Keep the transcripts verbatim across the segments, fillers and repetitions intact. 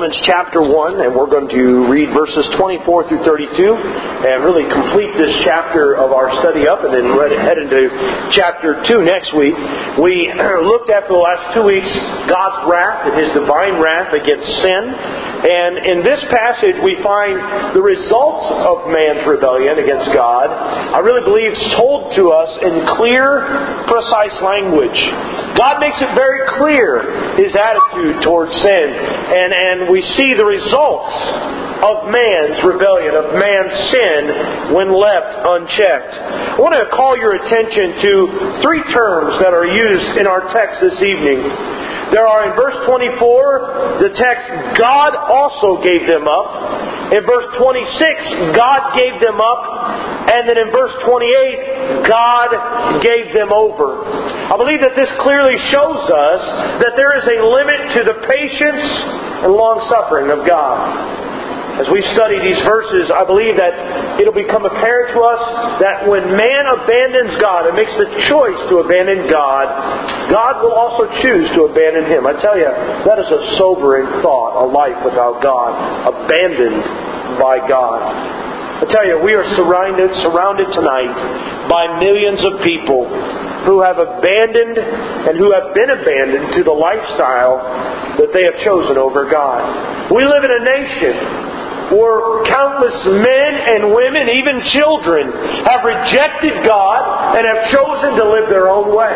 Romans chapter one, and we're going to read verses twenty-four through thirty-two and really complete this chapter of our study up and then head into chapter two next week. We looked at for the last two weeks God's wrath and His divine wrath against sin. And in this passage we find the results of man's rebellion against God. I really believe it's told to us in clear, precise language. God makes it very clear His attitude towards sin. And, and we see the results of man's rebellion, of man's sin when left unchecked. I want to call your attention to three terms that are used in our text this evening. There are in verse twenty-four, the text, God also gave them up. In verse twenty-six, God gave them up. And then in verse twenty-eight, God gave them over. I believe that this clearly shows us that there is a limit to the patience and long-suffering of God. As we study these verses, I believe that it'll become apparent to us that when man abandons God and makes the choice to abandon God, God will also choose to abandon him. I tell you, that is a sobering thought, a life without God, abandoned by God. I tell you, we are surrounded, surrounded tonight by millions of people who have abandoned and who have been abandoned to the lifestyle that they have chosen over God. We live in a nation where countless men and women, even children, have rejected God and have chosen to live their own way.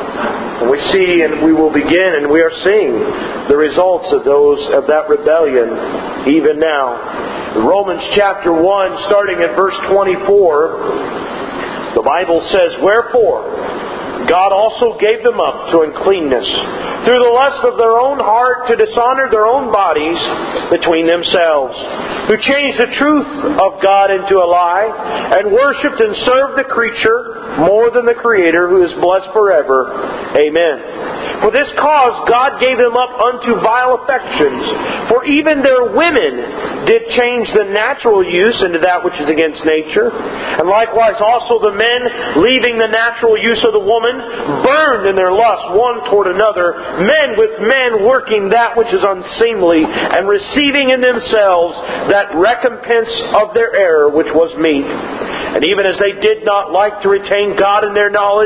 And we see and we will begin and we are seeing the results of those of that rebellion even now. In Romans chapter one, starting at verse twenty-four, the Bible says, "Wherefore God also gave them up to uncleanness, through the lust of their own heart, to dishonor their own bodies between themselves, who changed the truth of God into a lie, and worshipped and served the creature more than the Creator, who is blessed forever. Amen. For this cause God gave them up unto vile affections, for even their women did change the natural use into that which is against nature. And likewise also the men, leaving the natural use of the woman, burned in their lust one toward another, men with men working that which is unseemly, and receiving in themselves that recompense of their error which was meet. And even as they did not like to retain God in their knowledge,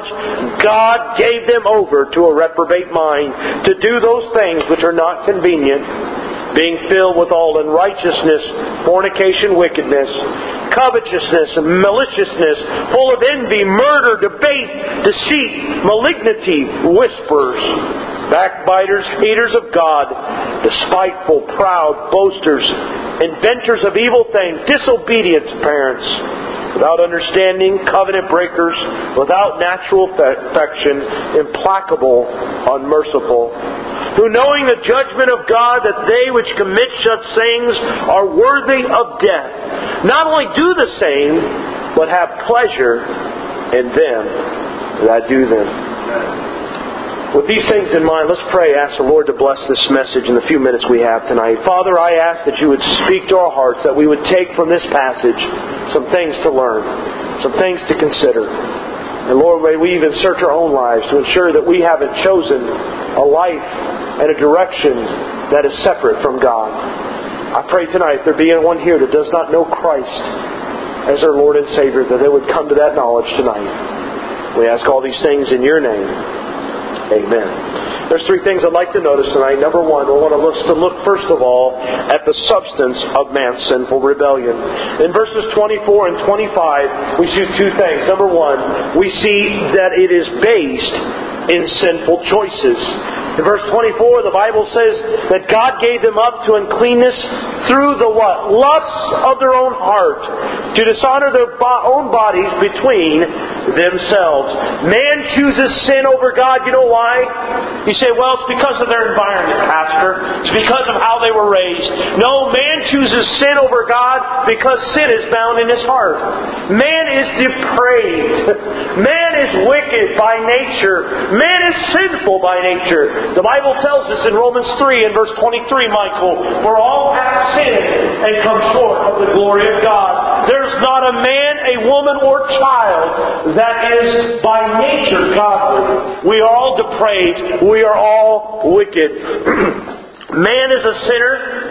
God gave them over to a reprobate mind, to do those things which are not convenient, being filled with all unrighteousness, fornication, wickedness, covetousness, maliciousness, full of envy, murder, debate, deceit, malignity, whisperers, backbiters, haters of God, despiteful, proud, boasters, inventors of evil things, disobedient to parents, without understanding, covenant breakers, without natural affection, implacable, unmerciful, who knowing the judgment of God, that they which commit such things are worthy of death, not only do the same, but have pleasure in them that do them. With these things in mind, let's pray. Ask the Lord to bless this message in the few minutes we have tonight. Father, I ask that You would speak to our hearts, that we would take from this passage some things to learn, some things to consider. And Lord, may we even search our own lives to ensure that we haven't chosen a life and a direction that is separate from God. I pray tonight, if there be anyone here that does not know Christ as their Lord and Savior, that they would come to that knowledge tonight. We ask all these things in Your name. Amen. There's three things I'd like to notice tonight. Number one, we want to look, to look first of all at the substance of man's sinful rebellion. In verses twenty-four and twenty-five, we see two things. Number one, we see that it is based in sinful choices. In verse twenty-four, the Bible says that God gave them up to uncleanness through the what? Lusts of their own heart, to dishonor their bo- own bodies between themselves. Man chooses sin over God. You know why? You say, well, it's because of their environment, Pastor. It's because of how they were raised. No, man chooses sin over God because sin is bound in his heart. Man is depraved. Man is wicked by nature. Man is sinful by nature. The Bible tells us in Romans three and verse twenty-three, Michael, for all have sinned and come short of the glory of God. There's not a man, a woman, or child that is by nature godly. We are all depraved. We are all wicked. Man is a sinner.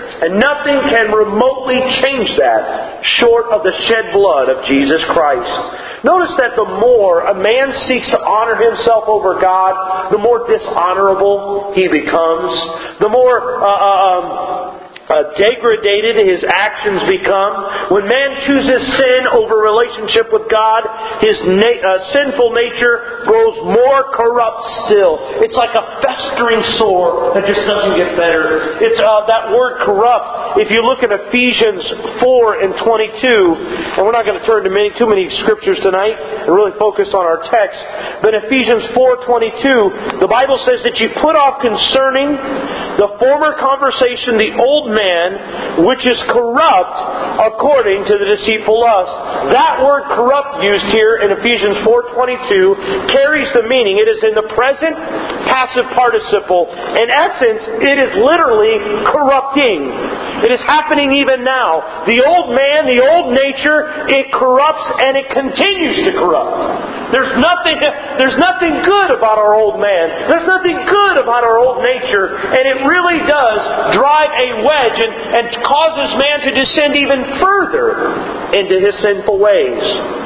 And nothing can remotely change that short of the shed blood of Jesus Christ. Notice that the more a man seeks to honor himself over God, the more dishonorable he becomes. The more uh, um, uh, degraded his actions become. When man chooses sin over relationship with God, his na- uh, sinful nature grows more corrupt still. It's like a festering sore that just doesn't get better. It's uh, that word corrupt. If you look at Ephesians four and twenty-two, and we're not going to turn to many, too many scriptures tonight and really focus on our text, but Ephesians four twenty-two, the Bible says that you put off concerning the former conversation the old man, which is corrupt according to the deceitful lust. That word corrupt used here in Ephesians four twenty-two carries the meaning. It is in the present passive participle. In essence, it is literally corrupting. It is happening even now. The old man, the old nature, it corrupts and it continues to corrupt. There's nothing, there's nothing good about our old man. There's nothing good about our old nature. And it really does drive a wedge and, and causes man to descend even further into his sinful ways.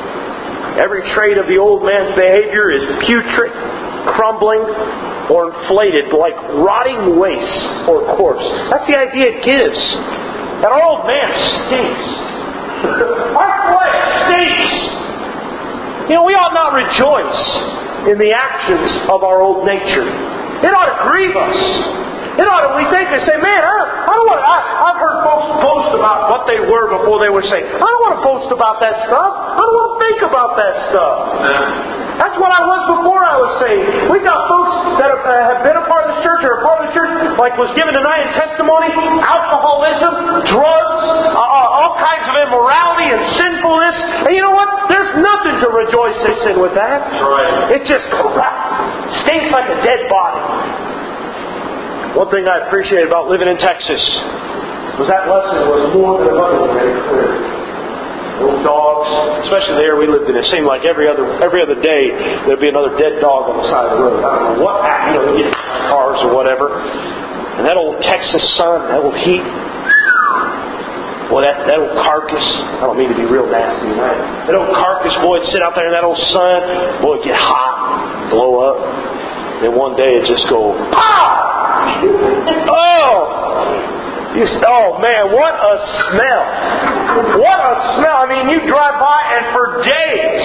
Every trait of the old man's behavior is putrid, crumbling, or inflated like rotting waste or corpse. That's the idea it gives. That our old man stinks. Our flesh stinks. You know, we ought not rejoice in the actions of our old nature. It ought to grieve us. It ought to, we think and say, man, I, I don't want to, I, I've heard folks boast about what they were before they were saved. I don't want to boast about that stuff. I don't want to think about that stuff. That's what I was before I was saved. We've got folks that have, uh, have been a part of the church or a part of the church, like was given tonight in testimony, alcoholism, drugs, uh, all kinds of immorality and sinfulness. And you know what? There's nothing to rejoice in with that. That's right. It's just corrupt. Stinks like a dead body. One thing I appreciated about living in Texas was that lesson was more than abundantly made clear. Those dogs, especially the area we lived in, it seemed like every other every other day there'd be another dead dog on the side of the road. I don't know what happened, you know, they get in cars or whatever. And that old Texas sun, that old heat, boy, that, that old carcass, I don't mean to be real nasty, right? That old carcass, boy, it'd sit out there in that old sun, boy, it'd get hot, blow up. Then one day it'd just go, pow! Oh! You, oh man, what a smell! What a smell! I mean, you drive by and for days,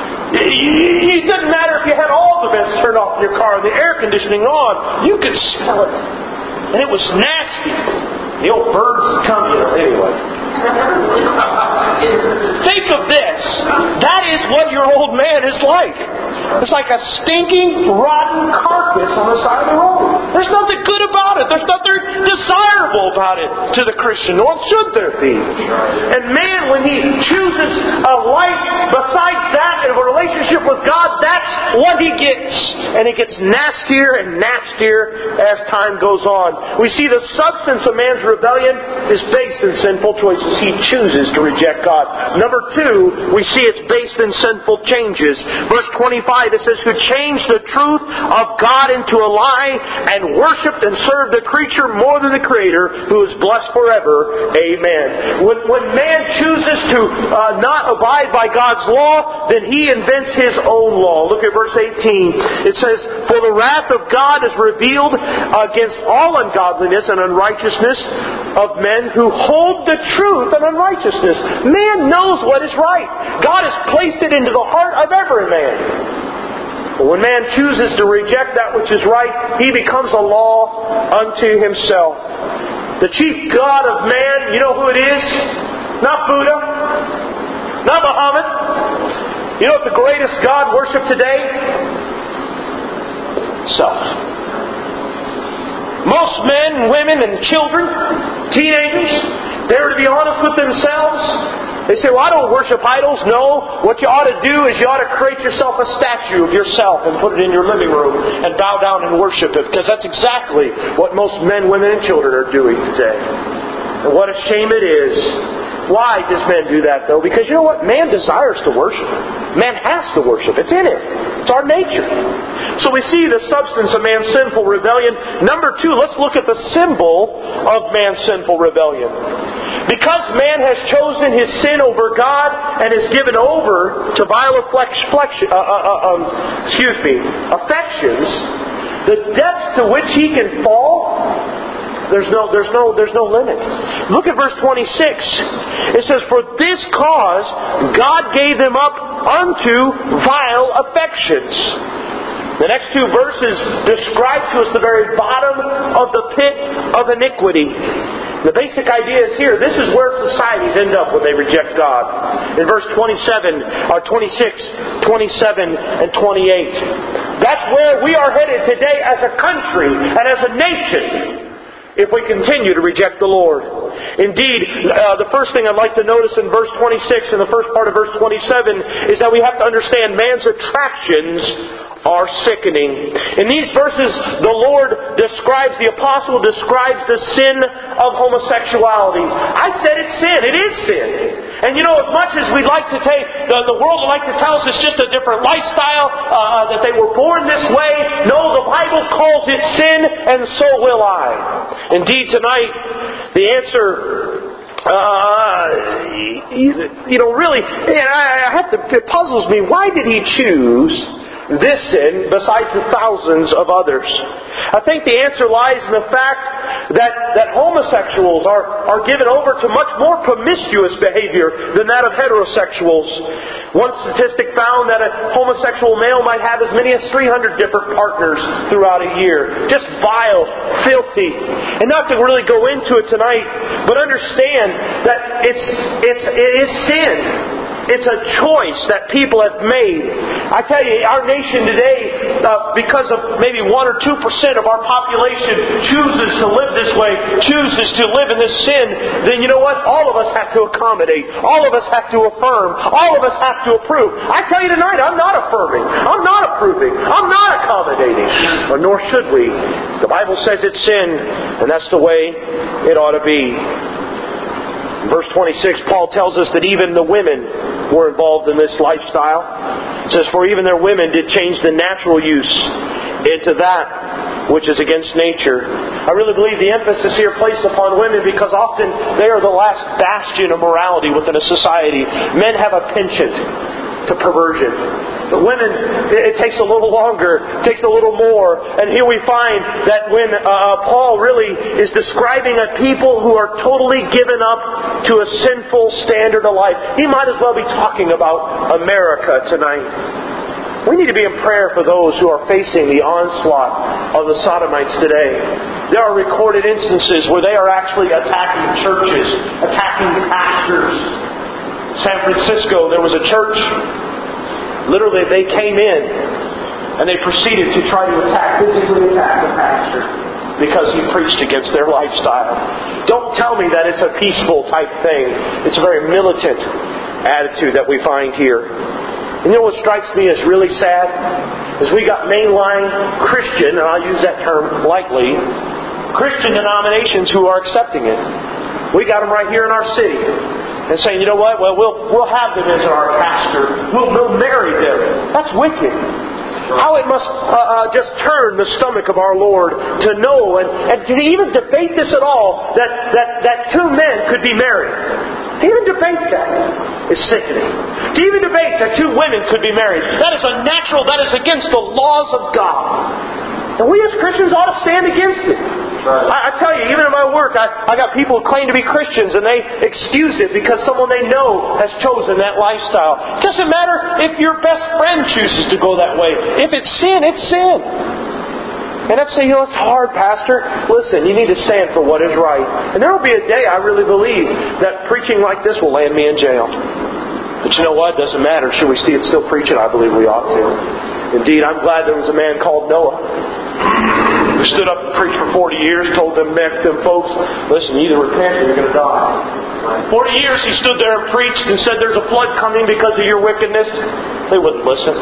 it doesn't matter if you had all the vents turned off in your car, the air conditioning on, you could smell it. And it was nasty. The old birds would come, you know, anyway. Think of this. That is what your old man is like. It's like a stinking, rotten carcass on the side of the road. There's nothing good about it. There's nothing desirable about it to the Christian. Nor should there be. And man, when he chooses a life besides that and a relationship with God, that's what he gets. And it gets nastier and nastier as time goes on. We see the substance of man's rebellion is based in sinful choices. He chooses to reject God. Number two, we see it's based in sinful changes. Verse twenty-five, it says, who changed the truth of God into a lie and worshipped and served the creature more than the Creator, who is blessed forever. Amen. When, when man chooses to uh, not abide by God's law, then he invents his own law. Look at verse eighteen. It says, for the wrath of God is revealed against all ungodliness and unrighteousness of men who hold the truth and unrighteousness. Man knows what is right. God has placed it into the heart of every man. But when man chooses to reject that which is right, he becomes a law unto himself. The chief god of man, you know who it is? Not Buddha. Not Muhammad. You know what the greatest god worshipped today? Self. Most men, women, and children, teenagers, they were to be honest with themselves. They say, well, I don't worship idols. No, what you ought to do is you ought to create yourself a statue of yourself and put it in your living room and bow down and worship it. Because that's exactly what most men, women, and children are doing today. And what a shame it is Why does man do that, though? Because you know what? Man desires to worship. Man has to worship. It's in it. It's our nature. So we see the substance of man's sinful rebellion. Number two, let's look at the symbol of man's sinful rebellion. Because man has chosen his sin over God and is given over to vile afflection, uh, uh, uh, um, excuse me, affections, the depths to which he can fall, There's no, there's no, there's no limit. Look at verse twenty-six. It says, "For this cause God gave them up unto vile affections." The next two verses describe to us the very bottom of the pit of iniquity. The basic idea is here. This is where societies end up when they reject God. In verse twenty-seven, or twenty-six, twenty-seven, and twenty-eight. That's where we are headed today as a country and as a nation, if we continue to reject the Lord. Indeed, uh, the first thing I'd like to notice in verse twenty-six and the first part of verse twenty-seven is that we have to understand man's attractions are sickening. In these verses, the Lord describes, the apostle describes the sin of homosexuality. I said it's sin. It is sin. And you know, as much as we'd like to take, the, the world would like to tell us it's just a different lifestyle, uh, that they were born this way. No, the Bible calls it sin, and so will I. Indeed, tonight, the answer, uh, you, you know, really, I have to, it puzzles me. Why did He choose this sin besides the thousands of others? I think the answer lies in the fact that, that homosexuals are, are given over to much more promiscuous behavior than that of heterosexuals. One statistic found that a homosexual male might have as many as three hundred different partners throughout a year. Just vile, filthy. And not to really go into it tonight, but understand that it's, it's, it is sin. It's a choice that people have made. I tell you, our nation today, uh, because of maybe one or two percent of our population chooses to live this way, chooses to live in this sin, then you know what? All of us have to accommodate. All of us have to affirm. All of us have to approve. I tell you tonight, I'm not affirming. I'm not approving. I'm not accommodating. Or nor should we. The Bible says it's sin, and that's the way it ought to be. Verse twenty-six, Paul tells us that even the women were involved in this lifestyle. It says, "For even their women did change the natural use into that which is against nature." I really believe the emphasis here placed upon women because often they are the last bastion of morality within a society. Men have a penchant to perversion. But women, it takes a little longer, it takes a little more. And here we find that when uh, Paul really is describing a people who are totally given up to a sinful standard of life, he might as well be talking about America tonight. We need to be in prayer for those who are facing the onslaught of the sodomites today. There are recorded instances where they are actually attacking churches, attacking pastors. In San Francisco, there was a church. Literally, they came in and they proceeded to try to attack, physically attack the pastor because he preached against their lifestyle. Don't tell me that it's a peaceful type thing. It's a very militant attitude that we find here. And you know what strikes me as really sad? Is we got mainline Christian, and I'll use that term lightly, Christian denominations who are accepting it. We got them right here in our city. And saying, you know what, well, we'll we'll have them as our pastor. We'll, we'll marry them. That's wicked. How it must uh, uh, just turn the stomach of our Lord to know and, and to even debate this at all, that, that, that two men could be married. To even debate that is sickening. To even debate that two women could be married. That is unnatural. That is against the laws of God. And we as Christians ought to stand against it. I, I tell you, even in my work, I, I got people who claim to be Christians and they excuse it because someone they know has chosen that lifestyle. It doesn't matter if your best friend chooses to go that way. If it's sin, it's sin. And I'd say, you know, it's hard, Pastor. Listen, you need to stand for what is right. And there will be a day, I really believe, that preaching like this will land me in jail. But you know what? It doesn't matter. Should we see it still preaching? I believe we ought to. Indeed, I'm glad there was a man called Noah who stood up and preached for forty years, told them, them folks, listen, you either repent or you're going to die. forty years he stood there and preached and said there's a flood coming because of your wickedness. They wouldn't listen.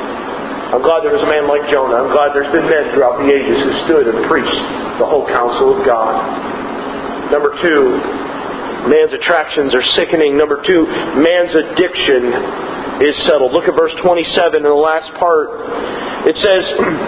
I'm glad there was a man like Jonah. I'm glad there's been men throughout the ages who stood and preached the whole counsel of God. Number two, Man's attractions are sickening. Number two, man's addiction is settled. Look at verse twenty-seven in the last part. It says,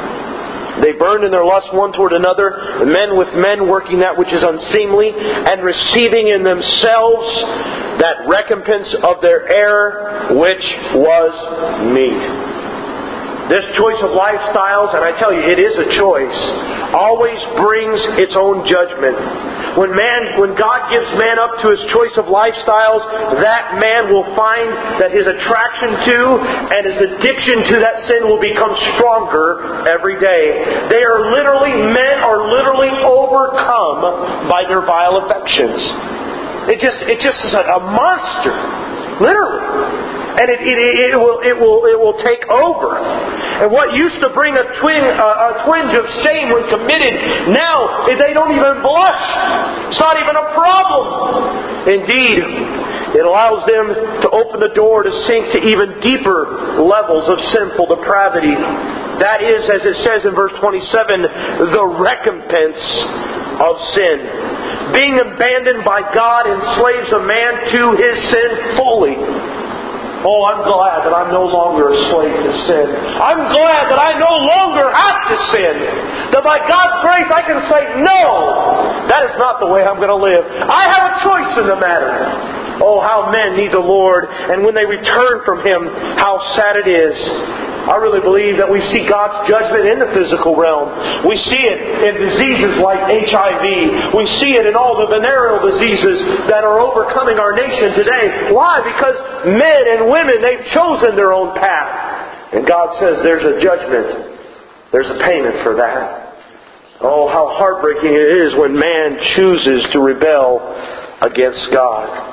they burned in their lust one toward another, men with men working that which is unseemly, and receiving in themselves that recompense of their error, which was meet. This choice of lifestyles, and I tell you, it is a choice, always brings its own judgment. When man, when God gives man up to his choice of lifestyles, that man will find that his attraction to and his addiction to that sin will become stronger every day. They are literally, men are literally overcome by their vile affections. It just, it just is a, a monster, literally. And it, it, it, will, it, will, it will take over. And what used to bring a, twin, a, a twinge of shame when committed, now they don't even blush. It's not even a problem. Indeed, it allows them to open the door to sink to even deeper levels of sinful depravity. That is, as it says in verse twenty-seven, the recompense of sin. Being abandoned by God enslaves a man to his sin fully. Oh, I'm glad that I'm no longer a slave to sin. I'm glad that I no longer have to sin. That by God's grace I can say, no, that is not the way I'm going to live. I have a choice in the matter. Oh, how men need the Lord. And when they return from Him, how sad it is. I really believe that we see God's judgment in the physical realm. We see it in diseases like H I V. We see it in all the venereal diseases that are overcoming our nation today. Why? Because men and women, they've chosen their own path. And God says there's a judgment. There's a payment for that. Oh, how heartbreaking it is when man chooses to rebel against God.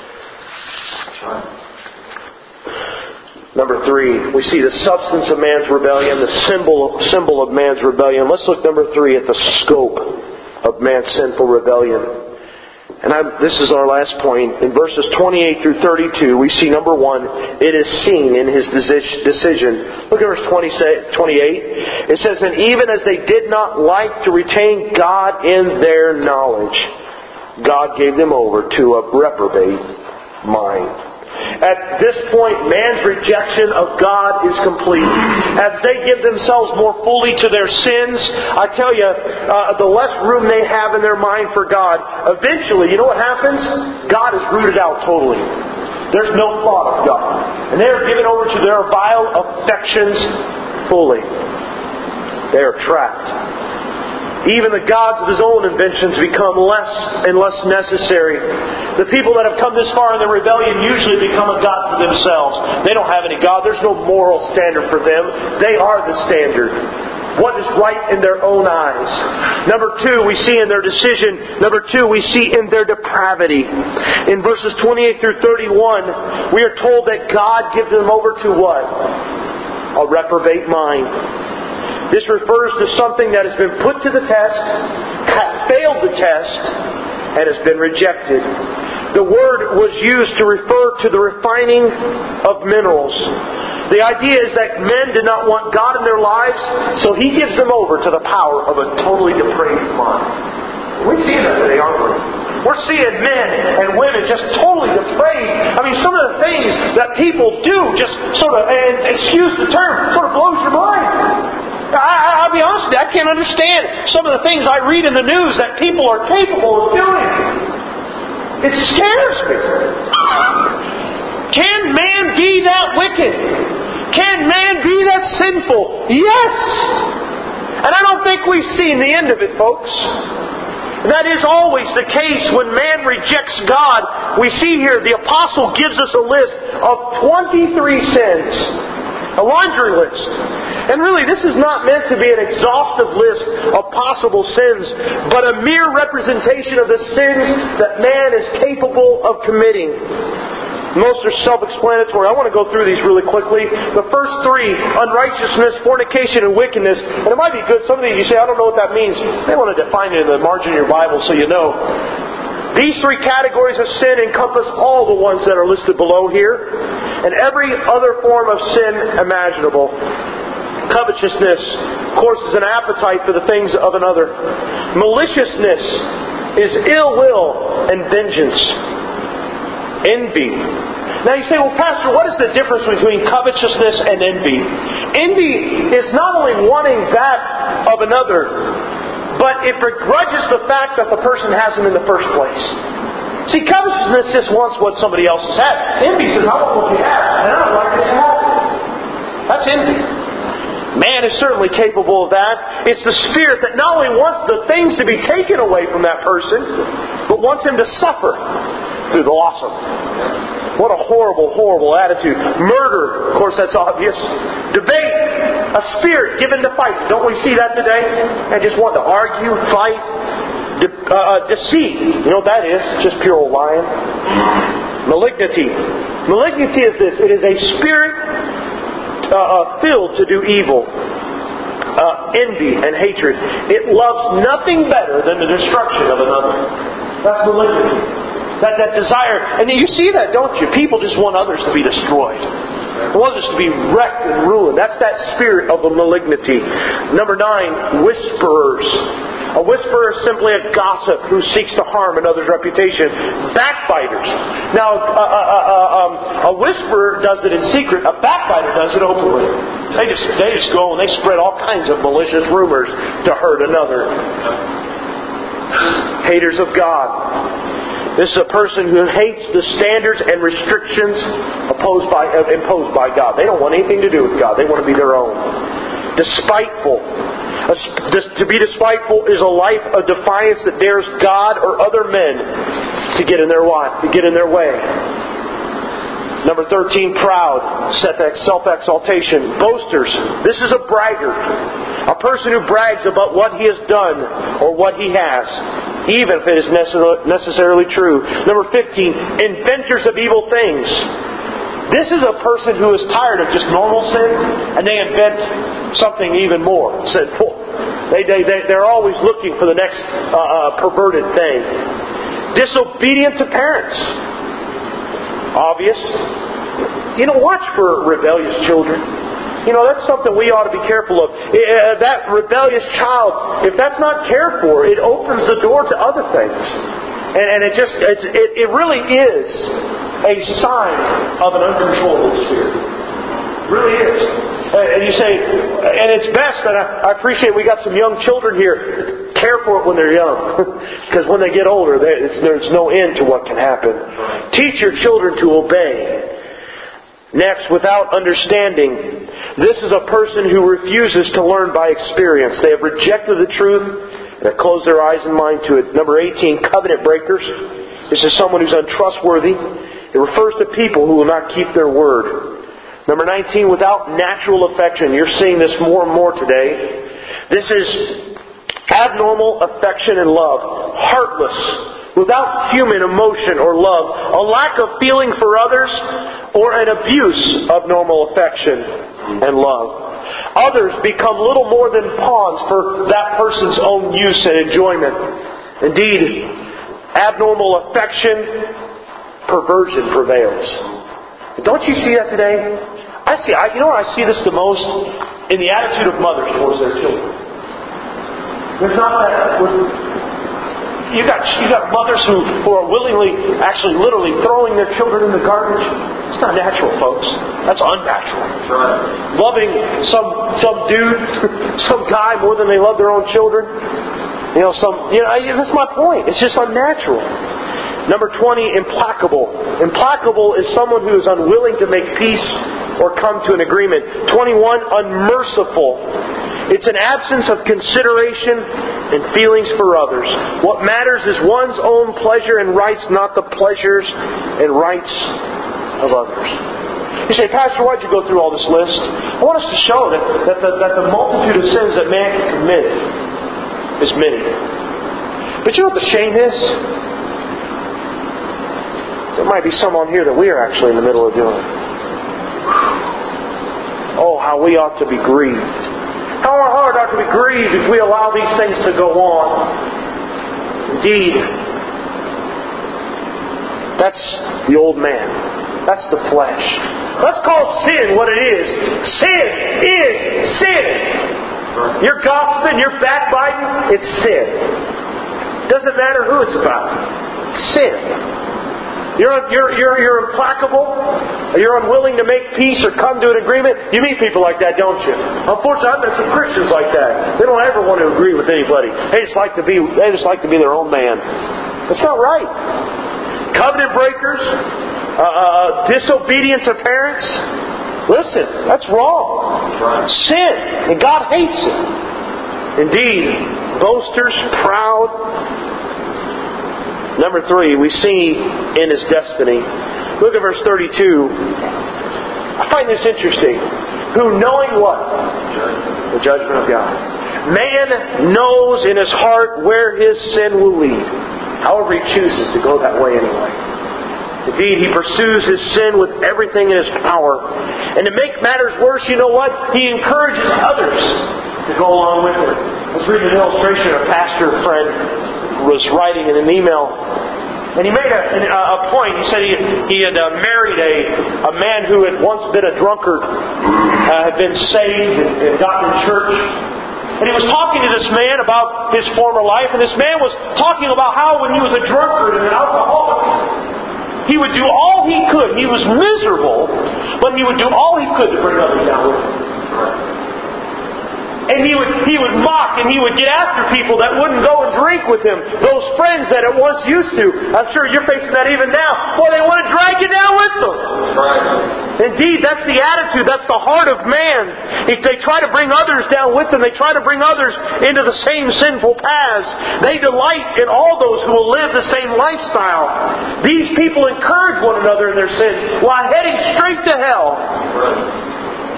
Number three, we see the substance of man's rebellion, the symbol, symbol of man's rebellion. Let's look, number three, at the scope of man's sinful rebellion. And I, this is our last point. In verses twenty-eight through thirty-two, we see, number one, it is seen in his decision. Look at verse twenty-eight. It says, and even as they did not like to retain God in their knowledge, God gave them over to a reprobate mind. At this point, man's rejection of God is complete. As they give themselves more fully to their sins, I tell you, uh, the less room they have in their mind for God, eventually, you know what happens? God is rooted out totally. There's no thought of God. And they are given over to their vile affections fully. They are trapped. Even the gods of his own inventions become less and less necessary. The people that have come this far in their rebellion usually become a god for themselves. They don't have any God. There's no moral standard for them. They are the standard. What is right in their own eyes. Number two, we see in their decision. Number two, we see in their depravity. In verses twenty-eight through thirty-one, we are told that God gives them over to what? A reprobate mind. This refers to something that has been put to the test, has failed the test, and has been rejected. The word was used to refer to the refining of minerals. The idea is that men did not want God in their lives, so He gives them over to the power of a totally depraved mind. We see that today, aren't we? We're seeing men and women just totally depraved. I mean, some of the things that people do just sort of, and excuse the term, sort of blows your mind. I, I'll be honest with you, I can't understand some of the things I read in the news that people are capable of doing. It scares me. Can man be that wicked? Can man be that sinful? Yes! And I don't think we've seen the end of it, folks. That is always the case when man rejects God. We see here the apostle gives us a list of twenty-three sins. A laundry list. And really, this is not meant to be an exhaustive list of possible sins, but a mere representation of the sins that man is capable of committing. Most are self-explanatory. I want to go through these really quickly. The first three, unrighteousness, fornication, and wickedness. And it might be good. Some of these you say, I don't know what that means. They want to define it in the margin of your Bible so you know. These three categories of sin encompass all the ones that are listed below here, and every other form of sin imaginable. Covetousness, of course, is an appetite for the things of another. Maliciousness is ill will and vengeance. Envy. Now you say, well, Pastor, what is the difference between covetousness and envy? Envy is not only wanting that of another, but it begrudges the fact that the person has them in the first place. See, covetousness just wants what somebody else has had. Envy says, I want what you have, and I don't like that you have it. That's envy. Man is certainly capable of that. It's the spirit that not only wants the things to be taken away from that person, but wants him to suffer through the loss of them. What a horrible, horrible attitude. Murder, of course that's obvious. Debate, a spirit given to fight. Don't we see that today? And just want to argue, fight. De- uh, deceit. You know what that is? Just pure old lying. Malignity. Malignity is this. It is a spirit Uh, uh, filled to do evil, uh, envy and hatred. It loves nothing better than the destruction of another. That's malignity. That, that desire. And you see that, don't you? People just want others to be destroyed. They want others to be wrecked and ruined. That's that spirit of the malignity. Number nine, whisperers. A whisperer is simply a gossip who seeks to harm another's reputation. Backbiters. Now, uh, uh, uh, um, a whisperer does it in secret. A backbiter does it openly. They just they just go and they spread all kinds of malicious rumors to hurt another. Haters of God. This is a person who hates the standards and restrictions imposed by, uh, imposed by God. They don't want anything to do with God. They want to be their own. Despiteful. To be despiteful is a life of defiance that dares God or other men to get in their way. To get in their way. Number thirteen, proud, self-exaltation. Boasters. This is a braggart. A person who brags about what he has done or what he has, even if it is necessarily true. Number fifteen, inventors of evil things. This is a person who is tired of just normal sin, and they invent something even more sinful. They, they, they, they're always looking for the next uh, uh, perverted thing. Disobedient to parents. Obvious. You know, watch for rebellious children. You know, that's something we ought to be careful of. Uh, that rebellious child, if that's not cared for, it opens the door to other things. And, and it just, it, it, it really is a sign of an uncontrollable spirit. It really is. And you say, and it's best, and I, I appreciate we got some young children here. Care for it when they're young. Because when they get older, it's, there's no end to what can happen. Teach your children to obey. Next, without understanding. This is a person who refuses to learn by experience. They have rejected the truth. That close their eyes and mind to it. Number eighteen, covenant breakers. This is someone who's untrustworthy. It refers to people who will not keep their word. Number nineteen, without natural affection. You're seeing this more and more today. This is abnormal affection and love. Heartless. Without human emotion or love. A lack of feeling for others or an abuse of normal affection and love. Others become little more than pawns for that person's own use and enjoyment. Indeed, abnormal affection, perversion prevails. Don't you see that today? I see. I, you know where I see this the most? In the attitude of mothers towards their children. There's not that. You got you got mothers who, who are willingly, actually, literally throwing their children in the garbage. It's not natural, folks. That's unnatural. Right. Loving some some dude, some guy more than they love their own children. You know, some. You know, that's my point. It's just unnatural. Number twenty, implacable. Implacable is someone who is unwilling to make peace or come to an agreement. twenty-one, unmerciful. It's an absence of consideration and feelings for others. What matters is one's own pleasure and rights, not the pleasures and rights of others. You say, Pastor, why'd you go through all this list? I want us to show that, that, the, that the multitude of sins that man can commit is many. But you know what the shame is? There might be some on here that we are actually in the middle of doing. Oh, how we ought to be grieved. How our heart ought to be grieved if we allow these things to go on. Indeed, that's the old man. That's the flesh. Let's call sin what it is. Sin is sin. You're gossiping, you're backbiting, it's sin. Doesn't matter who it's about. Sin. You're, you're, you're, you're implacable. You're unwilling to make peace or come to an agreement. You meet people like that, don't you? Unfortunately, I've met some Christians like that. They don't ever want to agree with anybody. They just like to be, they just like to be their own man. That's not right. Covenant breakers, uh, uh, disobedience of parents. Listen, that's wrong. Sin, and God hates it. Indeed, boasters, proud. Number three, we see in his destiny. Look at verse thirty-two. I find this interesting. Who knowing what? The judgment of God. Man knows in his heart where his sin will lead. However he chooses to go that way anyway. Indeed, he pursues his sin with everything in his power. And to make matters worse, you know what? He encourages others to go along with him. I was reading an illustration a pastor friend was writing in an email. And he made a, a point. He said he, he had uh, married a, a man who had once been a drunkard, uh, had been saved and, and gotten in church. And he was talking to this man about his former life. And this man was talking about how when he was a drunkard and an alcoholic, he would do all he could. He was miserable, but he would do all he could to bring others down with him. And he would he would mock and he would get after people that wouldn't go and drink with him. Those friends that it once used to. I'm sure you're facing that even now. Boy, they want to drag you down with them. Right. Indeed, that's the attitude. That's the heart of man. If they try to bring others down with them, they try to bring others into the same sinful paths. They delight in all those who will live the same lifestyle. These people encourage one another in their sins while heading straight to hell. Right.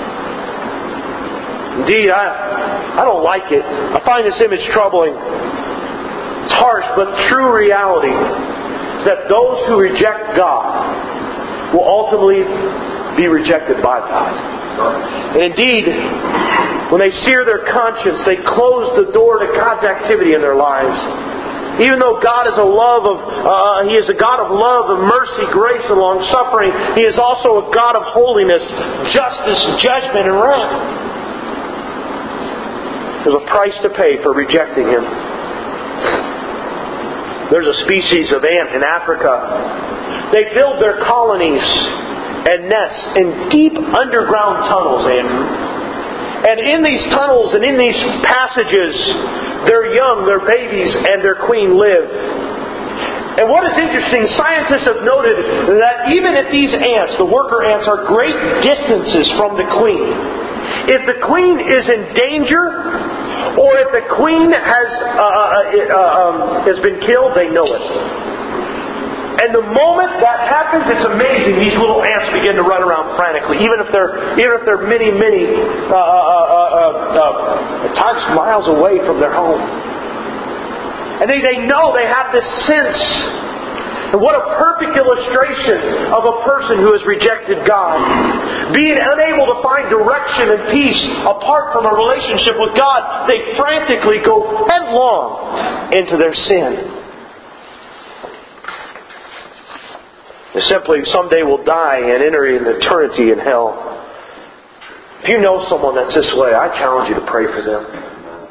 Indeed, I, I don't like it. I find this image troubling. It's harsh, but true reality is that those who reject God will ultimately be rejected by God. And indeed, when they sear their conscience, they close the door to God's activity in their lives. Even though God is a love of, uh, He is a God of love, of mercy, grace, and long suffering, He is also a God of holiness, justice, judgment, and wrath. There's a price to pay for rejecting Him. There's a species of ant in Africa. They build their colonies and nests in deep underground tunnels, Andrew. And in these tunnels and in these passages, their young, their babies, and their queen live. And what is interesting, scientists have noted that even if these ants, the worker ants, are great distances from the queen, if the queen is in danger, or if the queen has uh, uh, um, has been killed, they know it. And the moment that happens, it's amazing. These little ants begin to run around frantically, even if they're even if they're many, many uh, uh, uh, uh, at times miles away from their home. And they, they know they have this sense. And what a perfect illustration of a person who has rejected God. Being unable to find direction and peace apart from a relationship with God, they frantically go headlong into their sin. They simply someday will die and enter an eternity in hell. If you know someone that's this way, I challenge you to pray for them.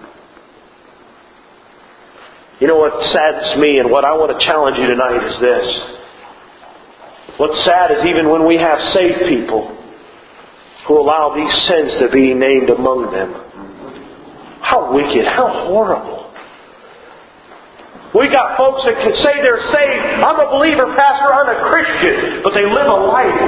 You know what saddens me, and what I want to challenge you tonight is this. What's sad is even when we have saved people who allow these sins to be named among them. How wicked, how horrible. We got folks that can say they're saved. I'm a believer, Pastor, I'm a Christian, but they live a life.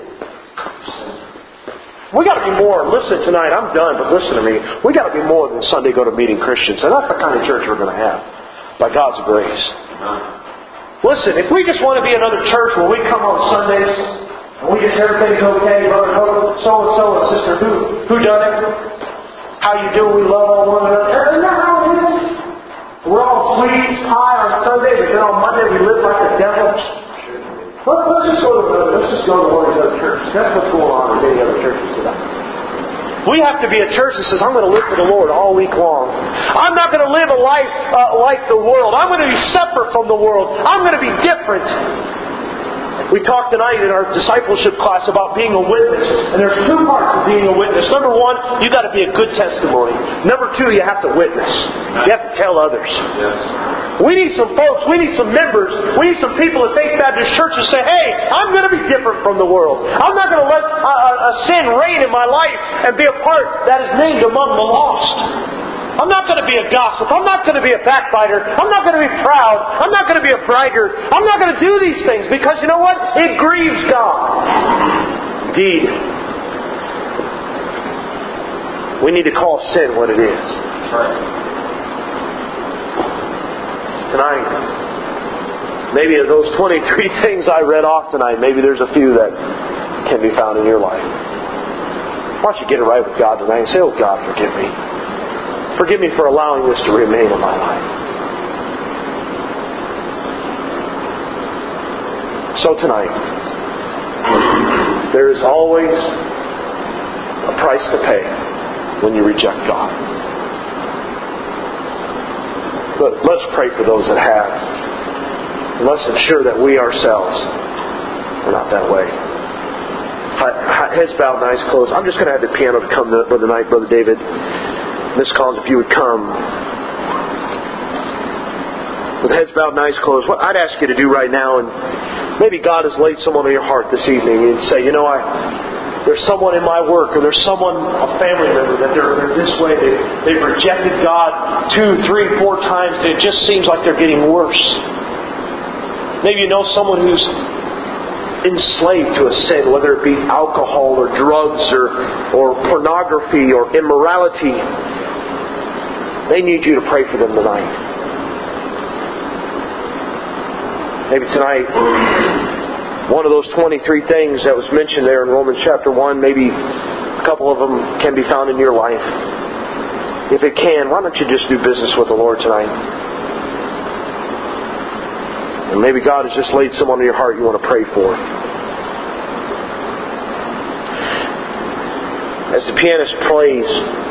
We got to be more. Listen tonight, I'm done, but listen to me. We got to be more than Sunday go to meeting Christians, and that's the kind of church we're going to have. By God's grace. Listen, if we just want to be another church where we come on Sundays and we just everything's okay, brother, so and so and sister, who who done it? How you doing? We love all one another. Isn't that how it is? We're all sweet pie on Sunday, but then on Monday we live like the devil. Let's, let's just go to let's just go to one of these other churches. That's what's going on in many other churches today. We have to be a church that says, I'm going to live for the Lord all week long. I'm not going to live a life uh, like the world. I'm going to be separate from the world. I'm going to be different. We talked tonight in our discipleship class about being a witness. And there's two parts of being a witness. Number one, you got to be a good testimony. Number two, you have to witness. You have to tell others. Yes. We need some folks, we need some members, we need some people at Faith Baptist Church to say, hey, I'm going to be different from the world. I'm not going to let a, a, a sin reign in my life and be a part that is named among the lost. I'm not going to be a gossip. I'm not going to be a backbiter. I'm not going to be proud. I'm not going to be a braggart. I'm not going to do these things because you know what? It grieves God. Indeed. We need to call sin what it is. Tonight, maybe of those twenty-three things I read off tonight, maybe there's a few that can be found in your life. Why don't you get it right with God tonight and say, oh God, forgive me. Forgive me for allowing this to remain in my life. So tonight, there is always a price to pay when you reject God. But let's pray for those that have. And let's ensure that we ourselves are not that way. Heads bowed and eyes closed. I'm just going to have the piano to come with the night, Brother David. Miss Collins, if you would come. With heads bowed and eyes closed, what I'd ask you to do right now, and maybe God has laid someone on your heart this evening, and say, you know, I, there's someone in my work, or there's someone, a family member, that they're, they're this way. They, they've rejected God two, three, four times, and it just seems like they're getting worse. Maybe you know someone who's enslaved to a sin, whether it be alcohol or drugs or, or pornography or immorality. They need you to pray for them tonight. Maybe tonight, one of those twenty-three things that was mentioned there in Romans chapter one, maybe a couple of them can be found in your life. If it can, why don't you just do business with the Lord tonight? And maybe God has just laid someone on your heart you want to pray for. As the pianist plays,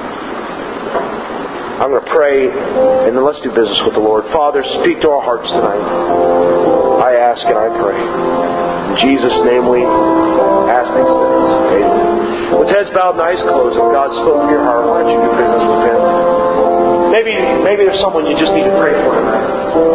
I'm going to pray, and then let's do business with the Lord. Father, speak to our hearts tonight. I ask and I pray. In Jesus' name we ask these things. Amen. With heads bowed and eyes closed, if God spoke to your heart, why don't you do business with Him? Maybe, maybe there's someone you just need to pray for tonight.